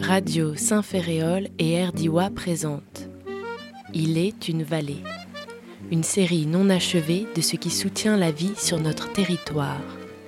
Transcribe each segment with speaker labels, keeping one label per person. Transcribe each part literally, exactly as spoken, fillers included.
Speaker 1: Radio Saint-Ferréol et Erdiwa présentent Il est une vallée, une série non achevée de ce qui soutient la vie sur notre territoire.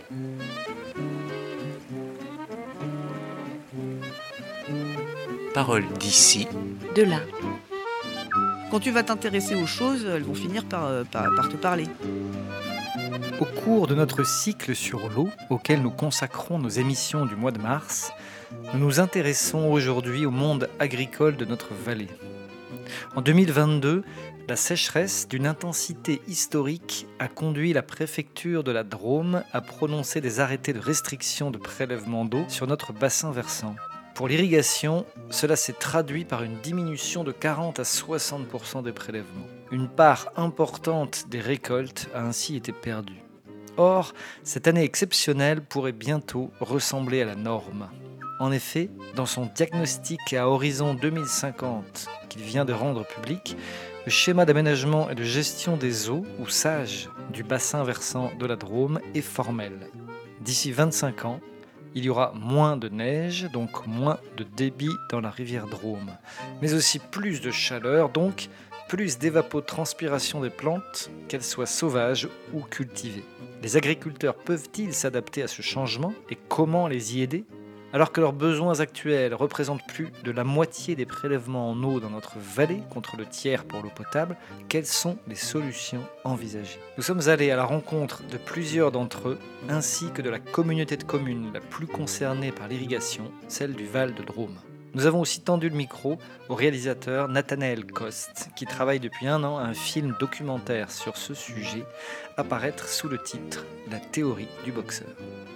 Speaker 2: Paroles d'ici,
Speaker 1: de là.
Speaker 3: Quand tu vas t'intéresser aux choses, elles vont finir par, par, par te parler.
Speaker 4: Au cours de notre cycle sur l'eau, auquel nous consacrons nos émissions du mois de mars, nous nous intéressons aujourd'hui au monde agricole de notre vallée. En deux mille vingt-deux, la sécheresse d'une intensité historique a conduit la préfecture de la Drôme à prononcer des arrêtés de restriction de prélèvement d'eau sur notre bassin versant. Pour l'irrigation, cela s'est traduit par une diminution de quarante à soixante pour cent des prélèvements. Une part importante des récoltes a ainsi été perdue. Or, cette année exceptionnelle pourrait bientôt ressembler à la norme. En effet, dans son diagnostic à horizon deux mille cinquante qu'il vient de rendre public, le schéma d'aménagement et de gestion des eaux, ou SAGE, du bassin versant de la Drôme est formel. D'ici vingt-cinq ans, il y aura moins de neige, donc moins de débit dans la rivière Drôme, mais aussi plus de chaleur, donc plus d'évapotranspiration des plantes, qu'elles soient sauvages ou cultivées. Les agriculteurs peuvent-ils s'adapter à ce changement et comment les y aider ? Alors que leurs besoins actuels représentent plus de la moitié des prélèvements en eau dans notre vallée, contre le tiers pour l'eau potable, quelles sont les solutions envisagées ? Nous sommes allés à la rencontre de plusieurs d'entre eux, ainsi que de la communauté de communes la plus concernée par l'irrigation, celle du Val de Drôme. Nous avons aussi tendu le micro au réalisateur Nathanaël Coste, qui travaille depuis un an à un film documentaire sur ce sujet, à paraître sous le titre « La théorie du boxeur ».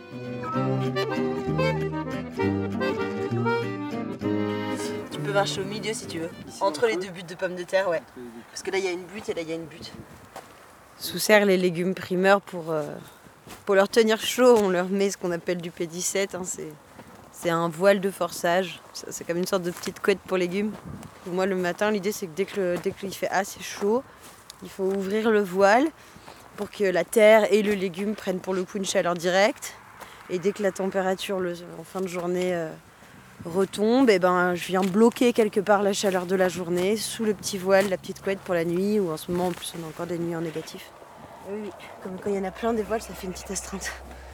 Speaker 5: Tu peux marcher au milieu si tu veux, entre les deux buttes de pommes de terre, ouais. Parce que là il y a une butte et là il y a une butte.
Speaker 6: Sous serre les légumes primeurs pour, euh, pour leur tenir chaud, on leur met ce qu'on appelle du P dix-sept, hein, c'est... C'est un voile de forçage, c'est comme une sorte de petite couette pour légumes. Pour moi le matin, l'idée c'est que dès que dès qu'il fait assez chaud, il faut ouvrir le voile pour que la terre et le légume prennent pour le coup une chaleur directe. Et dès que la température le, en fin de journée euh, retombe, et ben, je viens bloquer quelque part la chaleur de la journée sous le petit voile, la petite couette pour la nuit, ou en ce moment en plus on a encore des nuits en négatif. Oui, comme quand il y en a plein des voiles, ça fait une petite astreinte.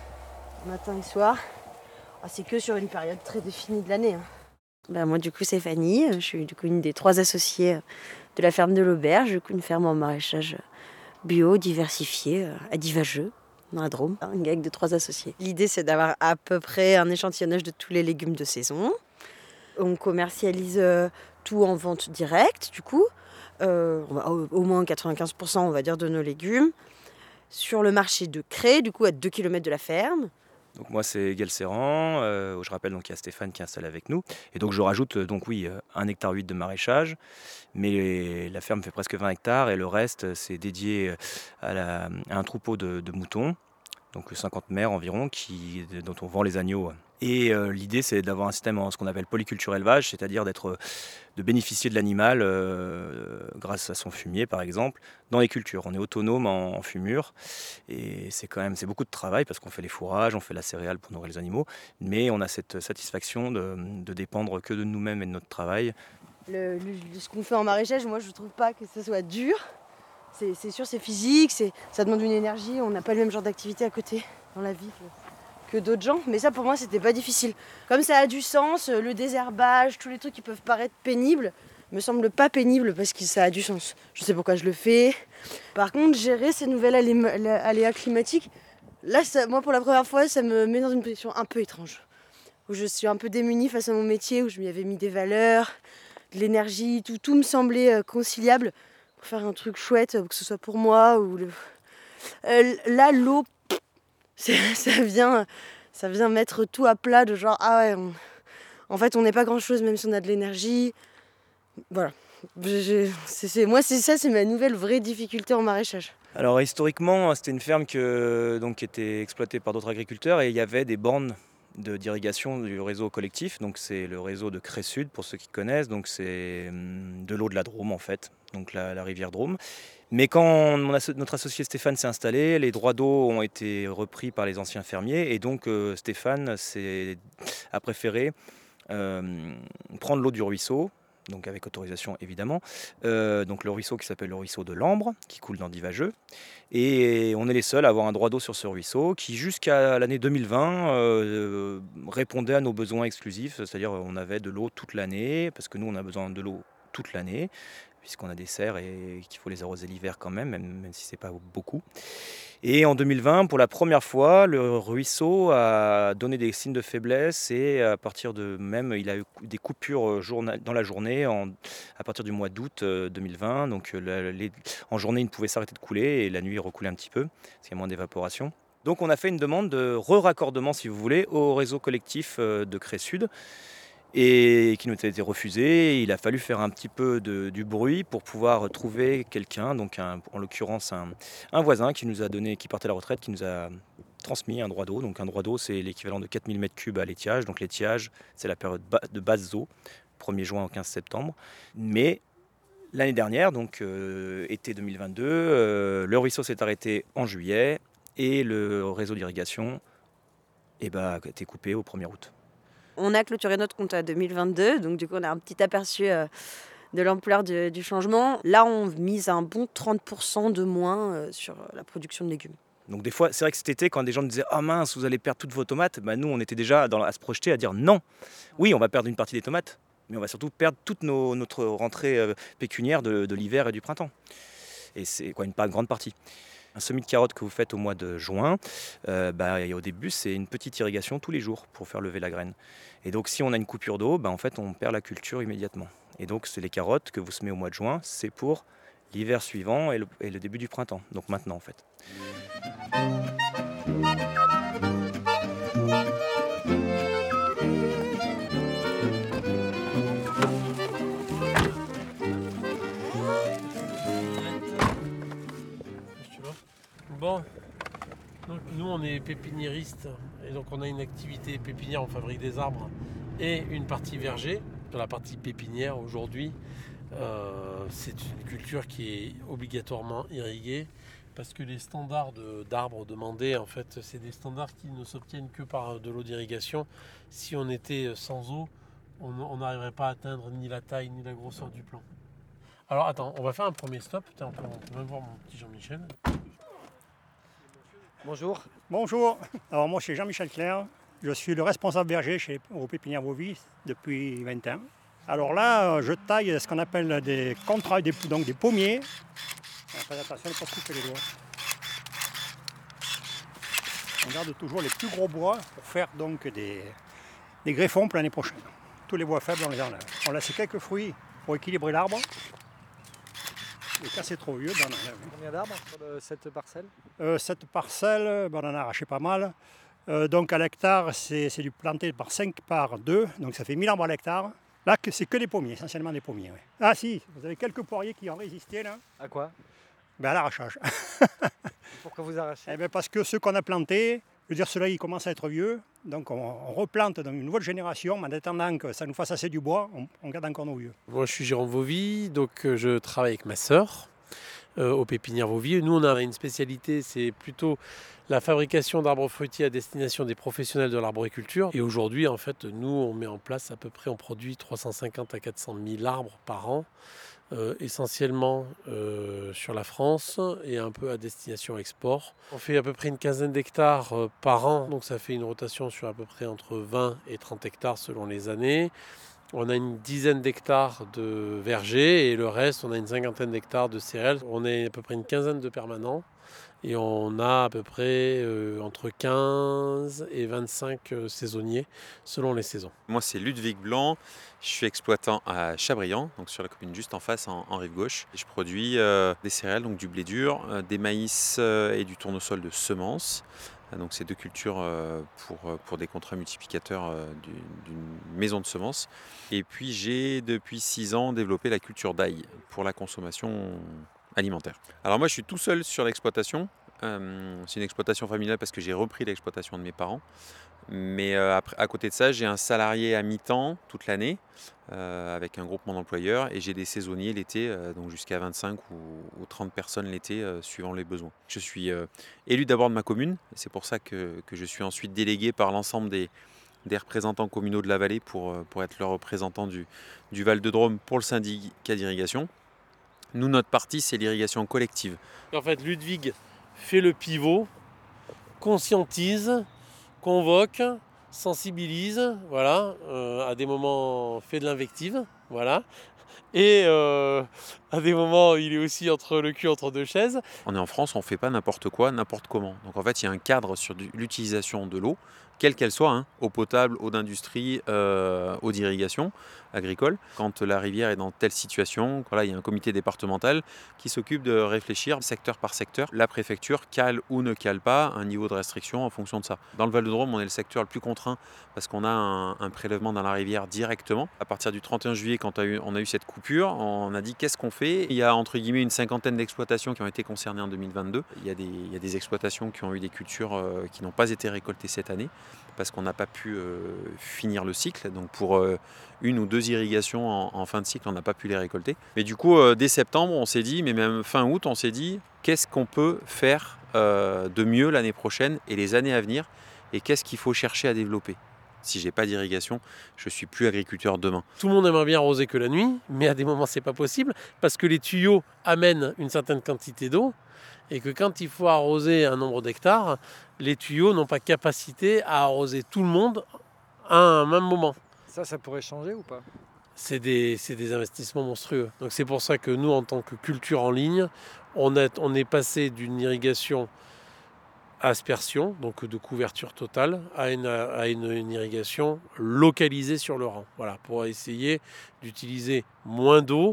Speaker 6: Matin et soir. Ah, c'est que sur une période très définie de l'année. Hein. Ben, moi, du coup, c'est Fanny. Je suis du coup une des trois associées de la ferme de l'Auberge, du coup, une ferme en maraîchage bio, diversifiée, à Divageux, dans la Drôme. Un gag de trois associés. L'idée, c'est d'avoir à peu près un échantillonnage de tous les légumes de saison. On commercialise tout en vente directe, du coup. Euh, au moins quatre-vingt-quinze pour cent, on va dire, de nos légumes. Sur le marché de Cré, du coup, à deux kilomètres de la ferme.
Speaker 7: Donc moi c'est Gaël Serran, euh, je rappelle donc il y a Stéphane qui est installé avec nous. Et donc je rajoute euh, donc oui un hectare huit de maraîchage, mais la ferme fait presque vingt hectares et le reste c'est dédié à, la, à un troupeau de, de moutons, donc cinquante mères environ, qui, dont on vend les agneaux. Et euh, l'idée c'est d'avoir un système en ce qu'on appelle polyculture élevage, c'est-à-dire d'être, de bénéficier de l'animal euh, grâce à son fumier par exemple, dans les cultures. On est autonome en, en fumure et c'est quand même c'est beaucoup de travail parce qu'on fait les fourrages, on fait la céréale pour nourrir les animaux, mais on a cette satisfaction de, de dépendre que de nous-mêmes et de notre travail.
Speaker 6: Le, le, ce qu'on fait en maraîchage, moi je trouve pas que ce soit dur. C'est, c'est sûr, c'est physique, c'est, ça demande une énergie, on n'a pas le même genre d'activité à côté dans la vie que, que d'autres gens. Mais ça pour moi c'était pas difficile. Comme ça a du sens, le désherbage, tous les trucs qui peuvent paraître pénibles, me semblent pas pénibles parce que ça a du sens. Je sais pourquoi je le fais. Par contre, gérer ces nouvelles alé- aléas climatiques, là ça, moi pour la première fois ça me met dans une position un peu étrange. Où je suis un peu démunie face à mon métier, où je m'y avais mis des valeurs, de l'énergie, tout, tout me semblait conciliable. Pour faire un truc chouette, que ce soit pour moi ou le... Euh, là l'eau c'est, ça vient ça vient mettre tout à plat de genre ah ouais on... en fait on n'est pas grand chose même si on a de l'énergie, voilà. Je, c'est, c'est, moi c'est ça, c'est ma nouvelle vraie difficulté en maraîchage.
Speaker 7: Alors historiquement c'était une ferme que, donc, qui était exploitée par d'autres agriculteurs et il y avait des bornes de, d'irrigation du réseau collectif, donc c'est le réseau de Cré Sud pour ceux qui connaissent, donc c'est de l'eau de la Drôme en fait, donc la, la rivière Drôme. Mais quand mon asso- notre associé Stéphane s'est installé, les droits d'eau ont été repris par les anciens fermiers et donc euh, Stéphane s'est, a préféré euh, prendre l'eau du ruisseau, donc avec autorisation évidemment, euh, donc le ruisseau qui s'appelle le ruisseau de l'Ambre, qui coule dans Divageux, et on est les seuls à avoir un droit d'eau sur ce ruisseau, qui jusqu'à l'année deux mille vingt euh, répondait à nos besoins exclusifs, c'est-à-dire on avait de l'eau toute l'année, parce que nous on a besoin de l'eau toute l'année, puisqu'on a des serres et qu'il faut les arroser l'hiver quand même, même, même si c'est pas beaucoup. Et en deux mille vingt, pour la première fois, le ruisseau a donné des signes de faiblesse et à partir de même, il a eu des coupures journa- dans la journée en- à partir du mois d'août euh, deux mille vingt. Donc euh, la- les- en journée, il ne pouvait s'arrêter de couler et la nuit, il recoulait un petit peu, parce qu'il y a moins d'évaporation. Donc on a fait une demande de re-raccordement, si vous voulez, au réseau collectif euh, de Cré Sud, et qui nous a été refusé. Il a fallu faire un petit peu de, du bruit pour pouvoir trouver quelqu'un, donc un- en l'occurrence un, un voisin qui nous a donné, qui partait à la retraite, qui nous a transmis un droit d'eau. Donc un droit d'eau, c'est l'équivalent de quatre mille mètres cubes à l'étiage. Donc l'étiage, c'est la période ba- de base eau, premier juin au quinze septembre. Mais l'année dernière, donc euh, été deux mille vingt-deux, euh, le ruisseau s'est arrêté en juillet et le réseau d'irrigation eh ben, a été coupé au premier août.
Speaker 6: On a clôturé notre compte à deux mille vingt-deux, donc du coup on a un petit aperçu euh, de l'ampleur du, du changement. Là on mise un bon trente pour cent de moins euh, sur la production de légumes.
Speaker 7: Donc des fois, c'est vrai que cet été, quand des gens nous disaient « Ah mince, vous allez perdre toutes vos tomates », bah, nous on était déjà dans, à se projeter, à dire non. Oui, on va perdre une partie des tomates, mais on va surtout perdre toute nos, notre rentrée euh, pécuniaire de, de l'hiver et du printemps. Et c'est quoi, une pas grande partie. Un semis de carottes que vous faites au mois de juin, euh, bah, et au début c'est une petite irrigation tous les jours pour faire lever la graine. Et donc si on a une coupure d'eau, bah, en fait on perd la culture immédiatement. Et donc c'est les carottes que vous semez au mois de juin, c'est pour l'hiver suivant et le, et le début du printemps, donc maintenant en fait.
Speaker 2: Bon, donc nous on est pépiniéristes et donc on a une activité pépinière, on fabrique des arbres et une partie verger. Sur la partie pépinière aujourd'hui, euh, c'est une culture qui est obligatoirement irriguée parce que les standards de, d'arbres demandés, en fait, c'est des standards qui ne s'obtiennent que par de l'eau d'irrigation. Si on était sans eau, on n'arriverait pas à atteindre ni la taille ni la grosseur du plant. Alors attends, on va faire un premier stop. Tiens, on peut, on peut même voir mon petit Jean-Michel.
Speaker 4: Bonjour.
Speaker 8: Bonjour, alors moi c'est Jean-Michel Clair, je suis le responsable verger chez, au Pépinière Vauvy depuis vingt ans. Alors là, je taille ce qu'on appelle des contrats, des, donc des pommiers. Faites attention, ne pas couper les doigts. On garde toujours les plus gros bois pour faire donc des, des greffons pour l'année prochaine. Tous les bois faibles, on les enlève. On laisse quelques fruits pour équilibrer l'arbre. Et quand c'est trop vieux, ben on enlève.
Speaker 4: Combien d'arbres sur le- cette parcelle?
Speaker 8: Euh, cette parcelle, ben, on en a arraché pas mal. Euh, donc à l'hectare, c'est, c'est du planté par cinq par deux, donc ça fait mille arbres à l'hectare. Là, que- c'est que des pommiers, essentiellement des pommiers. Ouais. Ah si, vous avez quelques poiriers qui ont résisté là,
Speaker 4: À quoi?
Speaker 8: ben, à l'arrachage.
Speaker 4: Pourquoi vous arrachez?
Speaker 8: Eh ben, parce que ceux qu'on a plantés, je veux dire, ceux-là, ils commencent à être vieux. Donc on, on replante dans une nouvelle génération, mais en attendant que ça nous fasse assez du bois, on, on garde encore nos vieux.
Speaker 2: Moi, je suis Jérôme Vauvy, donc euh, je travaille avec ma sœur euh, au Pépinière Vauvy. Nous, on a une spécialité, c'est plutôt la fabrication d'arbres fruitiers à destination des professionnels de l'arboriculture. Et aujourd'hui, en fait, nous, on met en place à peu près, on produit trois cent cinquante à quatre cent mille arbres par an, euh, essentiellement euh, sur la France et un peu à destination export. On fait à peu près une quinzaine d'hectares euh, par an, donc ça fait une rotation sur à peu près entre vingt et trente hectares selon les années. On a une dizaine d'hectares de vergers et le reste, on a une cinquantaine d'hectares de céréales. On est à peu près une quinzaine de permanents et on a à peu près euh, entre quinze et vingt-cinq euh, saisonniers selon les saisons.
Speaker 9: Moi, c'est Ludwig Blanc. Je suis exploitant à Chabriand, donc sur la commune juste en face, en, en rive gauche. Et je produis euh, des céréales, donc du blé dur, euh, des maïs euh, et du tournesol de semences. Euh, Donc c'est deux cultures euh, pour, pour des contrats multiplicateurs euh, du- d'une maison de semences. Et puis j'ai depuis six ans développé la culture d'ail pour la consommation alimentaire. Alors moi je suis tout seul sur l'exploitation. Euh, c'est une exploitation familiale parce que j'ai repris l'exploitation de mes parents. Mais euh, après, à côté de ça, j'ai un salarié à mi-temps toute l'année euh, avec un groupement d'employeurs et j'ai des saisonniers l'été, euh, donc jusqu'à vingt-cinq ou, ou trente personnes l'été euh, suivant les besoins. Je suis euh, élu d'abord de ma commune, et c'est pour ça que, que je suis ensuite délégué par l'ensemble des, des représentants communaux de la vallée pour, pour être le représentant du, du Val-de-Drôme pour le syndicat d'irrigation. Nous, notre partie, c'est l'irrigation collective.
Speaker 2: En fait, Ludwig fait le pivot, conscientise, convoque, sensibilise, voilà, euh, à des moments fait de l'invective, voilà. Et euh, à des moments, il est aussi entre le cul entre deux chaises.
Speaker 9: On est en France, on ne fait pas n'importe quoi, n'importe comment. Donc en fait, il y a un cadre sur l'utilisation de l'eau, quelle qu'elle soit, hein, eau potable, eau d'industrie, euh, eau d'irrigation agricole. Quand la rivière est dans telle situation, voilà, il y a un comité départemental qui s'occupe de réfléchir secteur par secteur. La préfecture cale ou ne cale pas un niveau de restriction en fonction de ça. Dans le Val-de-Drôme, on est le secteur le plus contraint parce qu'on a un, un prélèvement dans la rivière directement. À partir du trente et un juillet, quand on a eu, on a eu cette coupure, on a dit qu'est-ce qu'on fait. Il y a entre guillemets une cinquantaine d'exploitations qui ont été concernées en deux mille vingt-deux. Il y a des, il y a des exploitations qui ont eu des cultures euh, qui n'ont pas été récoltées cette année parce qu'on n'a pas pu euh, finir le cycle. Donc pour euh, une ou deux irrigations en, en fin de cycle, on n'a pas pu les récolter. Mais du coup, euh, dès septembre, on s'est dit, mais même fin août, on s'est dit, qu'est-ce qu'on peut faire euh, de mieux l'année prochaine et les années à venir, et qu'est-ce qu'il faut chercher à développer. Si j'ai pas d'irrigation, je suis plus agriculteur demain.
Speaker 2: Tout le monde aimerait bien arroser que la nuit, mais à des moments c'est pas possible parce que les tuyaux amènent une certaine quantité d'eau et que quand il faut arroser un nombre d'hectares, les tuyaux n'ont pas capacité à arroser tout le monde à un même moment.
Speaker 4: Ça, ça pourrait changer ou pas ?
Speaker 2: C'est des, c'est des investissements monstrueux. Donc c'est pour ça que nous, en tant que culture en ligne, on, a, on est passé d'une irrigation aspersion, donc de couverture totale, à une, à une, une irrigation localisée sur le rang. Voilà, pour essayer d'utiliser moins d'eau,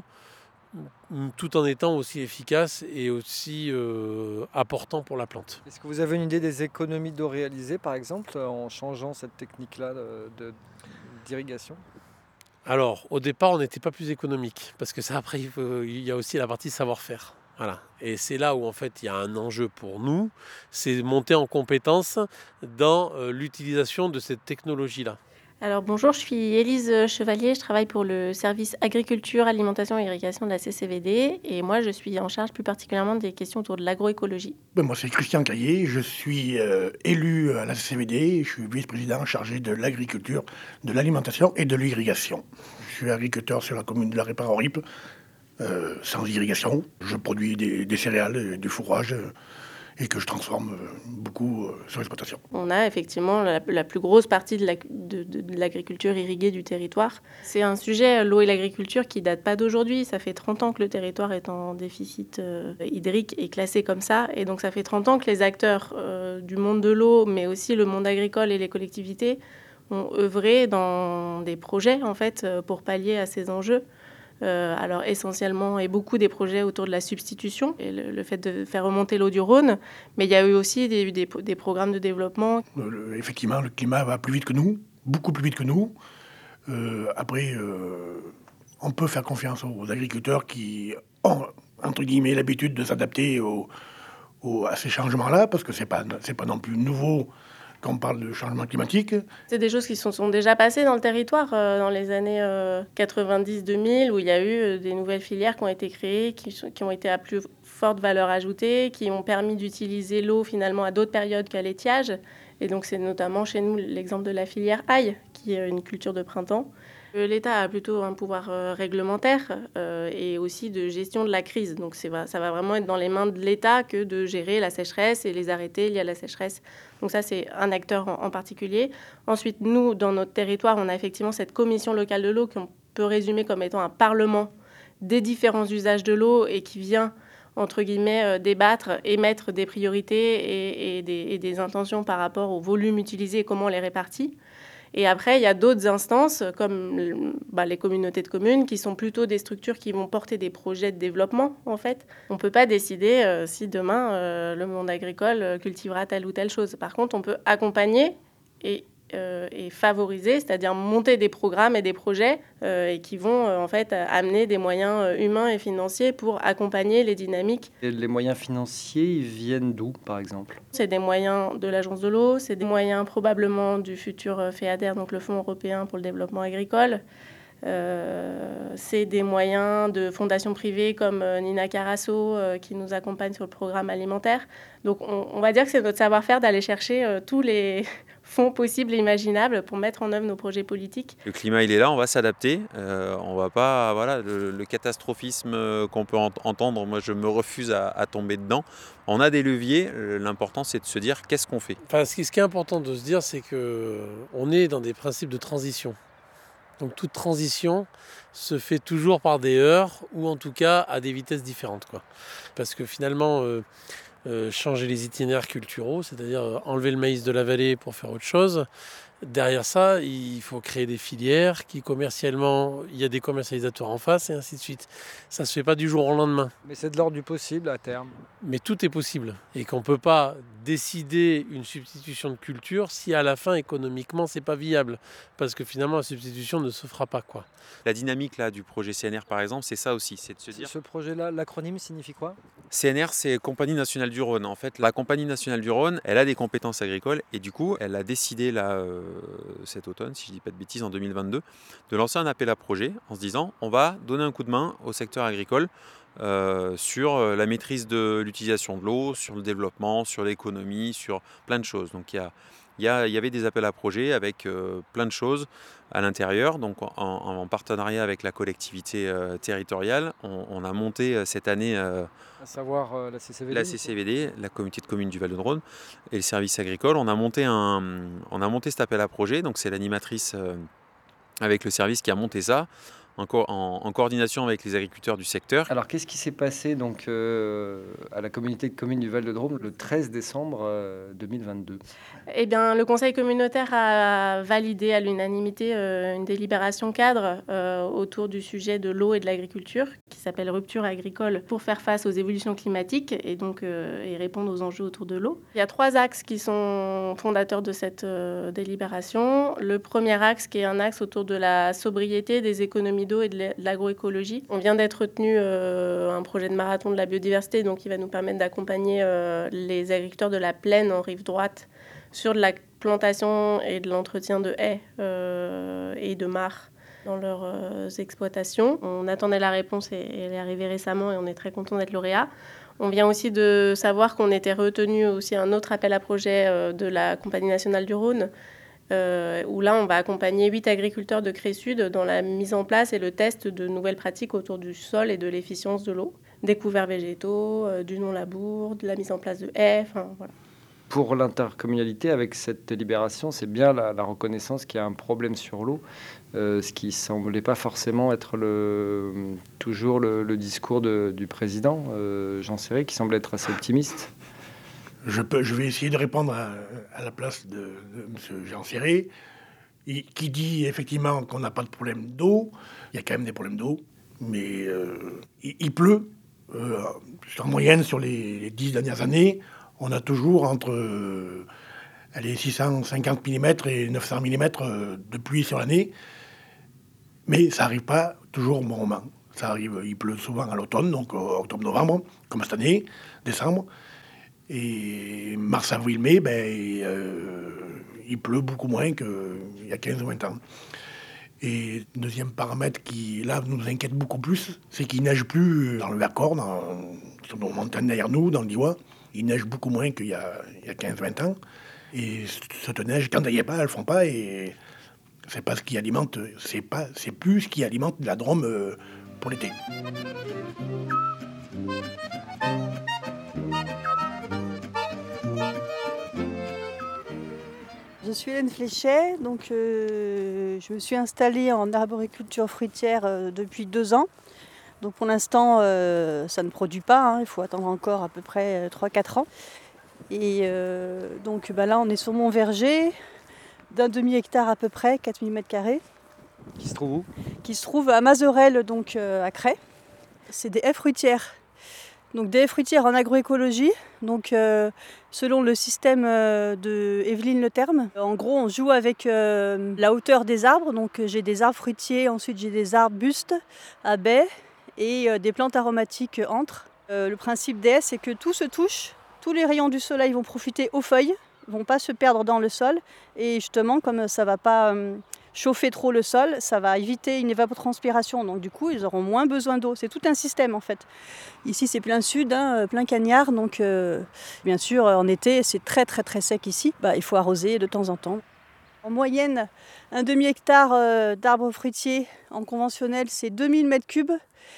Speaker 2: tout en étant aussi efficace et aussi euh, apportant pour la plante.
Speaker 4: Est-ce que vous avez une idée des économies d'eau réalisées, par exemple, en changeant cette technique-là de, de, d'irrigation ?
Speaker 2: Alors, au départ, on n'était pas plus économique, parce que ça, après, il, faut, il y a aussi la partie savoir-faire. Voilà. Et c'est là où en fait il y a un enjeu pour nous, c'est monter en compétence dans euh, l'utilisation de cette technologie-là.
Speaker 10: Alors bonjour, je suis Élise Chevalier, je travaille pour le service agriculture, alimentation et irrigation de la C C V D et moi je suis en charge plus particulièrement des questions autour de l'agroécologie.
Speaker 11: Ben, moi c'est Christian Caillé, je suis euh, élu à la C C V D, je suis vice-président chargé de l'agriculture, de l'alimentation et de l'irrigation. Je suis agriculteur sur la commune de la Répare-en-Ripe. Euh, sans irrigation, je produis des, des céréales, du fourrage euh, et que je transforme euh, beaucoup euh, sur l'exploitation.
Speaker 10: On a effectivement la, la plus grosse partie de, la, de, de, de l'agriculture irriguée du territoire. C'est un sujet, l'eau et l'agriculture, qui date pas d'aujourd'hui. Ça fait trente ans que le territoire est en déficit euh, hydrique et classé comme ça. Et donc ça fait trente ans que les acteurs euh, du monde de l'eau, mais aussi le monde agricole et les collectivités, ont œuvré dans des projets en fait, pour pallier à ces enjeux. Euh, alors essentiellement et beaucoup des projets autour de la substitution et le, le fait de faire remonter l'eau du Rhône, mais il y a eu aussi des, des, des programmes de développement.
Speaker 11: Le, effectivement, le climat va plus vite que nous, beaucoup plus vite que nous. Euh, après, euh, on peut faire confiance aux agriculteurs qui ont, entre guillemets, l'habitude de s'adapter au, au, à ces changements-là, parce que c'est pas, c'est pas non plus nouveau. Quand on parle de changement climatique.
Speaker 10: C'est des choses qui se sont déjà passées dans le territoire euh, dans les années euh, quatre-vingt-dix deux mille, où il y a eu euh, des nouvelles filières qui ont été créées, qui, sont, qui ont été à plus forte valeur ajoutée, qui ont permis d'utiliser l'eau finalement à d'autres périodes qu'à l'étiage. Et donc c'est notamment chez nous l'exemple de la filière ail, qui est une culture de printemps. L'État a plutôt un pouvoir euh, réglementaire euh, et aussi de gestion de la crise. Donc c'est, ça va vraiment être dans les mains de l'État que de gérer la sécheresse et les arrêtés liés à la sécheresse. Donc ça, c'est un acteur en, en particulier. Ensuite, nous, dans notre territoire, on a effectivement cette commission locale de l'eau qu'on peut résumer comme étant un parlement des différents usages de l'eau et qui vient, entre guillemets, euh, débattre, émettre des priorités et, et, des, et des intentions par rapport au volume utilisé et comment on les répartit. Et après, il y a d'autres instances, comme bah, les communautés de communes, qui sont plutôt des structures qui vont porter des projets de développement, en fait. On ne peut pas décider euh, si demain, euh, le monde agricole cultivera telle ou telle chose. Par contre, on peut accompagner et, euh, et favoriser, c'est-à-dire monter des programmes et des projets euh, et qui vont, euh, en fait, amener des moyens humains et financiers pour accompagner les dynamiques.
Speaker 4: Et les moyens financiers, ils viennent d'où, par exemple ?
Speaker 10: C'est des moyens de l'Agence de l'eau, c'est des moyens probablement du futur FEADER, donc le Fonds européen pour le développement agricole. Euh, c'est des moyens de fondations privées comme Nina Carasso euh, qui nous accompagne sur le programme alimentaire. Donc on, on va dire que c'est notre savoir-faire d'aller chercher euh, tous les, fonds possibles et imaginables pour mettre en œuvre nos projets politiques.
Speaker 9: Le climat, il est là, on va s'adapter. Euh, on va pas, voilà, le, le catastrophisme qu'on peut ent- entendre, moi je me refuse à, à tomber dedans. On a des leviers, l'important c'est de se dire qu'est-ce qu'on fait.
Speaker 2: Enfin, ce qui, ce qui est important de se dire, c'est qu'on est dans des principes de transition. Donc toute transition se fait toujours par des heurts ou en tout cas à des vitesses différentes, quoi. Parce que finalement, euh, euh, changer les itinéraires culturaux, c'est-à-dire euh, enlever le maïs de la vallée pour faire autre chose, derrière ça, il faut créer des filières qui commercialement, il y a des commercialisateurs en face et ainsi de suite. Ça ne se fait pas du jour au lendemain.
Speaker 4: Mais c'est de l'ordre du possible à terme.
Speaker 2: Mais tout est possible et qu'on ne peut pas décider une substitution de culture si à la fin économiquement c'est pas viable parce que finalement la substitution ne se fera pas, quoi.
Speaker 9: La dynamique là du projet C N R par exemple, c'est ça aussi, c'est de se dire.
Speaker 4: Ce projet-là, l'acronyme signifie quoi ?
Speaker 9: C N R, c'est Compagnie Nationale du Rhône. En fait, la Compagnie Nationale du Rhône, elle a des compétences agricoles et du coup, elle a décidé là, euh, cet automne, si je ne dis pas de bêtises, en deux mille vingt-deux, de lancer un appel à projet en se disant on va donner un coup de main au secteur agricole euh, sur la maîtrise de l'utilisation de l'eau, sur le développement, sur l'économie, sur plein de choses. Donc il y a Il y, a, il y avait des appels à projets avec euh, plein de choses à l'intérieur. Donc en, en partenariat avec la collectivité euh, territoriale, on, on a monté euh, cette année euh,
Speaker 4: à savoir euh, la C C V D,
Speaker 9: la C C V D, la communauté de communes du Val-de-Rhône et le service agricole. On a monté, un, on a monté cet appel à projet. Donc c'est l'animatrice euh, avec le service qui a monté ça. En, co- en, en coordination avec les agriculteurs du secteur.
Speaker 4: Alors, qu'est-ce qui s'est passé donc, euh, à la communauté de communes du Val-de-Drôme le treize décembre euh, deux mille vingt-deux ?
Speaker 10: Eh bien, le conseil communautaire a validé à l'unanimité euh, une délibération cadre euh, autour du sujet de l'eau et de l'agriculture qui s'appelle Rupture agricole pour faire face aux évolutions climatiques et donc euh, et répondre aux enjeux autour de l'eau. Il y a trois axes qui sont fondateurs de cette euh, délibération. Le premier axe qui est un axe autour de la sobriété, des économies d'eau et de l'agroécologie. On vient d'être retenu euh, un projet de marathon de la biodiversité, donc il va nous permettre d'accompagner euh, les agriculteurs de la plaine en rive droite sur de la plantation et de l'entretien de haies euh, et de mares dans leurs euh, exploitations. On attendait la réponse et, et elle est arrivée récemment et on est très content d'être lauréat. On vient aussi de savoir qu'on était retenu aussi à un autre appel à projet euh, de la Compagnie Nationale du Rhône, Euh, où là, on va accompagner huit agriculteurs de Cré-Sud dans la mise en place et le test de nouvelles pratiques autour du sol et de l'efficience de l'eau. Des couverts végétaux, euh, du non-labour, de la mise en place de haies, enfin voilà.
Speaker 4: Pour l'intercommunalité, avec cette délibération, c'est bien la, la reconnaissance qu'il y a un problème sur l'eau, euh, ce qui ne semblait pas forcément être le, toujours le, le discours de, du président, euh, Jean Serré, qui semble être assez optimiste.
Speaker 11: Je, peux, je vais essayer de répondre à, à la place de, de M. Jean Serré, il, qui dit effectivement qu'on n'a pas de problème d'eau. Il y a quand même des problèmes d'eau, mais euh, il, il pleut. Euh, en moyenne, sur les, les dix dernières années, on a toujours entre euh, allez, six cent cinquante millimètres et neuf cents millimètres de pluie sur l'année. Mais ça n'arrive pas toujours au bon moment. Ça arrive, il pleut souvent à l'automne, donc octobre-novembre, comme cette année, décembre. Et mars, avril, mai, ben, euh, il pleut beaucoup moins qu'il y a quinze ou vingt ans. Et deuxième paramètre qui, là, nous inquiète beaucoup plus, c'est qu'il neige plus dans le Vercors, dans, sur nos montagnes derrière nous, dans le Diois. Il neige beaucoup moins qu'il y a, il y a quinze vingt ans. Et cette neige, quand elle n'y est pas, elles ne font pas. Et c'est pas ce qui alimente, c'est pas, c'est plus ce qui alimente la Drôme euh, pour l'été.
Speaker 12: Je suis Hélène Fléchet, donc euh, je me suis installée en arboriculture fruitière euh, depuis deux ans. Donc pour l'instant, euh, ça ne produit pas, hein, il faut attendre encore à peu près trois quatre ans. Et euh, donc bah là, on est sur mon verger d'un demi-hectare à peu près, quatre mille mètres carrés.
Speaker 4: Qui se trouve où ? Qui
Speaker 12: se trouve à Mazerelles, donc euh, à Cray. C'est des haies fruitières. Donc des haies fruitières en agroécologie, donc euh, selon le système euh, de Evelyne Le Terme. En gros, on joue avec euh, la hauteur des arbres. Donc j'ai des arbres fruitiers, ensuite j'ai des arbres bustes à baies et euh, des plantes aromatiques entre. Euh, le principe des haies, c'est que tout se touche. Tous les rayons du soleil vont profiter aux feuilles ne vont pas se perdre dans le sol. Et justement, comme ça ne va pas euh, chauffer trop le sol, ça va éviter une évapotranspiration. Donc du coup, ils auront moins besoin d'eau. C'est tout un système en fait. Ici, c'est plein sud, hein, plein cagnard. Donc euh, bien sûr, en été, c'est très très très sec ici. Bah, il faut arroser de temps en temps. En moyenne, un demi-hectare euh, d'arbres fruitiers en conventionnel, c'est deux mille mètres cubes.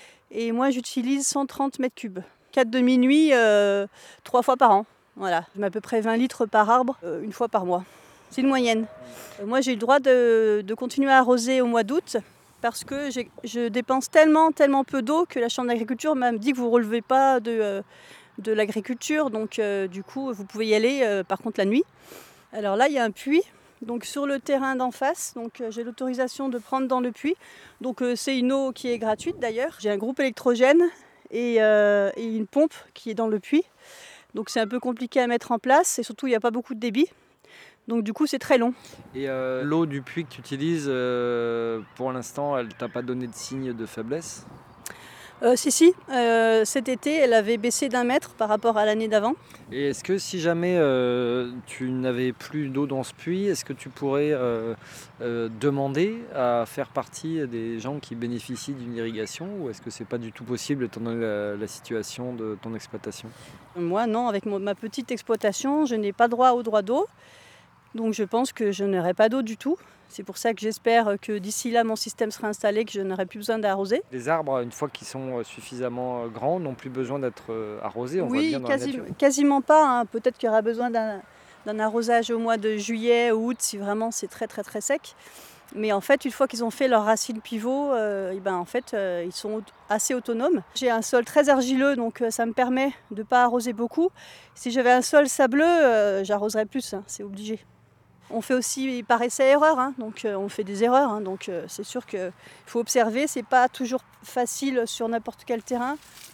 Speaker 12: Et moi, j'utilise cent trente mètres cubes. quatre demi-nuits, euh, trois fois par an. Voilà. Je mets à peu près vingt litres par arbre, euh, une fois par mois. C'est une moyenne. Euh, moi, j'ai eu le droit de, de continuer à arroser au mois d'août parce que j'ai, je dépense tellement, tellement peu d'eau que la Chambre d'agriculture m'a dit que vous ne relevez pas de, euh, de l'agriculture. Donc, euh, du coup, vous pouvez y aller, euh, par contre, la nuit. Alors là, il y a un puits. Donc sur le terrain d'en face, donc euh, j'ai l'autorisation de prendre dans le puits. Donc euh, c'est une eau qui est gratuite d'ailleurs. J'ai un groupe électrogène et, euh, et une pompe qui est dans le puits. Donc c'est un peu compliqué à mettre en place et surtout il n'y a pas beaucoup de débit. Donc du coup c'est très long.
Speaker 4: Et euh, l'eau du puits que tu utilises, euh, pour l'instant, elle t'a pas donné de signe de faiblesse ?
Speaker 12: Euh, si, si, euh, cet été, elle avait baissé d'un mètre par rapport à l'année d'avant.
Speaker 4: Et est-ce que si jamais euh, tu n'avais plus d'eau dans ce puits, est-ce que tu pourrais euh, euh, demander à faire partie des gens qui bénéficient d'une irrigation ou est-ce que c'est pas du tout possible étant donné la, la situation de ton exploitation ?
Speaker 12: Moi, non, avec mon, ma petite exploitation, je n'ai pas droit au droit d'eau. Donc je pense que je n'aurai pas d'eau du tout. C'est pour ça que j'espère que d'ici là, mon système sera installé, que je n'aurai plus besoin d'arroser.
Speaker 4: Les arbres, une fois qu'ils sont suffisamment grands, n'ont plus besoin d'être arrosés. On
Speaker 12: oui,
Speaker 4: voit bien dans
Speaker 12: quasi,
Speaker 4: la nature.
Speaker 12: quasiment pas. Hein. Peut-être qu'il y aura besoin d'un, d'un arrosage au mois de juillet ou août, si vraiment c'est très très très sec. Mais en fait, une fois qu'ils ont fait leurs racines pivots, euh, et ben, en fait, euh, ils sont assez autonomes. J'ai un sol très argileux, donc euh, ça me permet de ne pas arroser beaucoup. Si j'avais un sol sableux, euh, j'arroserais plus, hein, c'est obligé. On fait aussi par essai-erreur, hein, donc euh, on fait des erreurs, hein, donc euh, c'est sûr qu'il faut observer, c'est pas toujours facile sur n'importe quel terrain.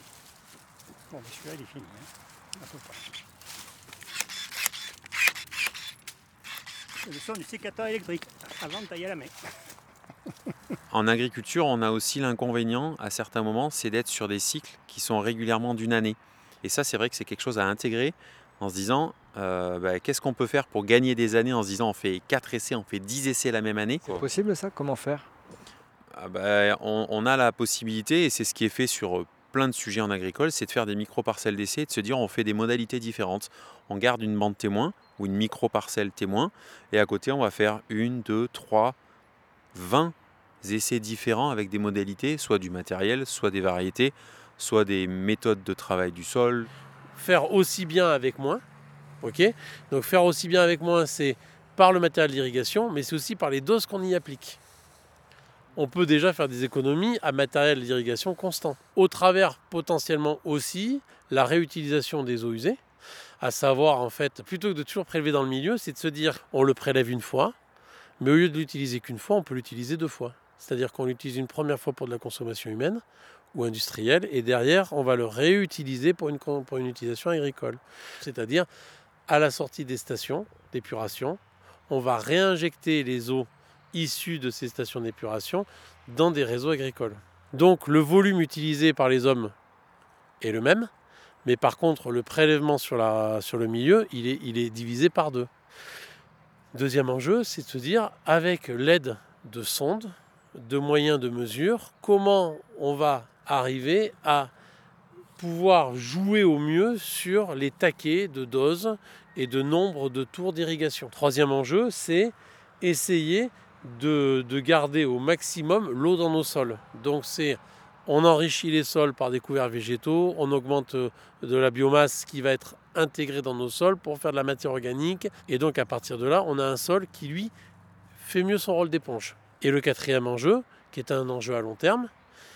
Speaker 8: Bon, mais celui-là il est fini, hein, à peu près. C'est le son du sécateur électrique, avant de tailler à la main.
Speaker 9: En agriculture, on a aussi l'inconvénient, à certains moments, c'est d'être sur des cycles qui sont régulièrement d'une année. Et ça, c'est vrai que c'est quelque chose à intégrer en se disant, euh, bah, qu'est-ce qu'on peut faire pour gagner des années en se disant, on fait quatre essais, on fait dix essais la même année.
Speaker 4: C'est possible ça ? Comment faire ?
Speaker 9: ah bah, on, on a la possibilité, et c'est ce qui est fait sur plein de sujets en agricole, c'est de faire des micro-parcelles d'essais et de se dire, on fait des modalités différentes. On garde une bande témoin ou une micro-parcelle témoin, et à côté, on va faire une, deux, trois, vingt essais différents avec des modalités, soit du matériel, soit des variétés, soit des méthodes de travail du sol.
Speaker 2: Faire aussi bien avec moins, ok ? Donc faire aussi bien avec moins, c'est par le matériel d'irrigation, mais c'est aussi par les doses qu'on y applique. On peut déjà faire des économies à matériel d'irrigation constant. Au travers potentiellement aussi la réutilisation des eaux usées, à savoir en fait, plutôt que de toujours prélever dans le milieu, c'est de se dire on le prélève une fois, mais au lieu de l'utiliser qu'une fois, on peut l'utiliser deux fois. C'est-à-dire qu'on l'utilise une première fois pour de la consommation humaine ou industrielle, et derrière, on va le réutiliser pour une, pour une utilisation agricole. C'est-à-dire, à la sortie des stations d'épuration, on va réinjecter les eaux issues de ces stations d'épuration dans des réseaux agricoles. Donc, le volume utilisé par les hommes est le même, mais par contre, le prélèvement sur, la, sur le milieu, il est, il est divisé par deux. Deuxième enjeu, c'est de se dire, avec l'aide de sondes, de moyens de mesure, comment on va arriver à pouvoir jouer au mieux sur les taquets de doses et de nombre de tours d'irrigation. Troisième enjeu, c'est essayer de, de garder au maximum l'eau dans nos sols. Donc c'est, on enrichit les sols par des couverts végétaux, on augmente de la biomasse qui va être intégrée dans nos sols pour faire de la matière organique, et donc à partir de là, on a un sol qui lui fait mieux son rôle d'éponge. Et le quatrième enjeu, qui est un enjeu à long terme,